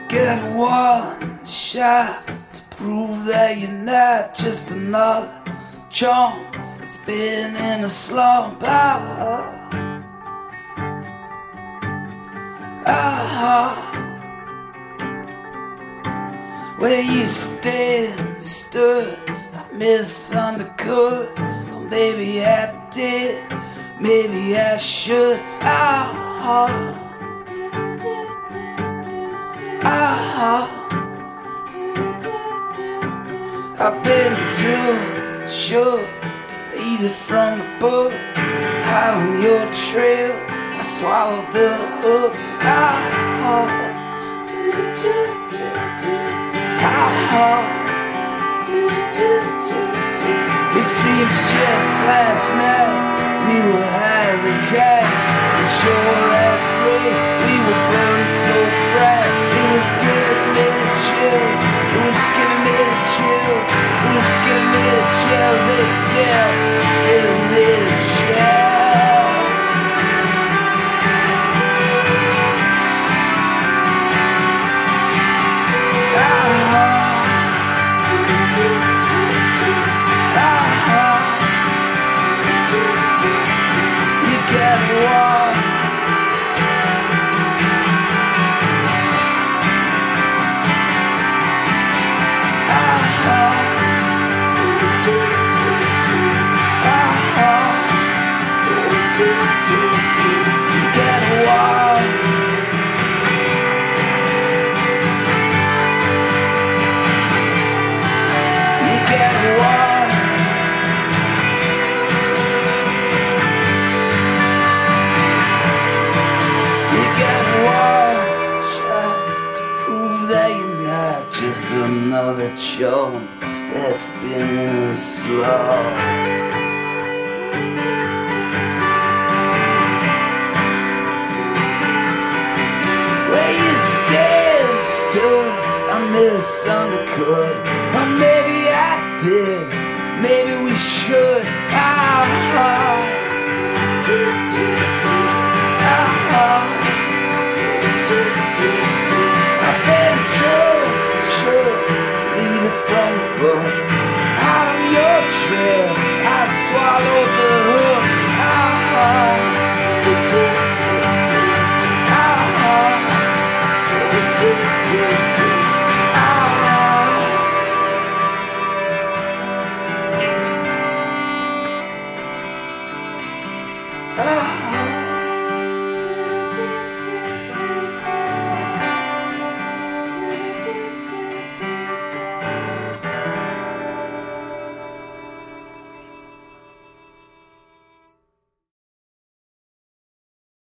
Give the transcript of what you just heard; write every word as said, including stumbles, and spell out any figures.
get one shot to prove that you're not just another chump that's been in a slump. Ah, ah, where you stand, stood, I misunderstood. Or maybe I did, maybe I should. Ah, ah, I've been too sure to lead it from the book. Out on your trail, I swallowed the hook. Ah, ah, it seems just last night we were high the cats, and sure as rain we were burning so bright. It was giving me the chills, it was giving me the chills, it was giving me the chills. It's still giving me the chills. Another chump that's been in a slump. Where you stand, stood, I misunderstood. Or maybe I did, maybe we should. Ah, ah.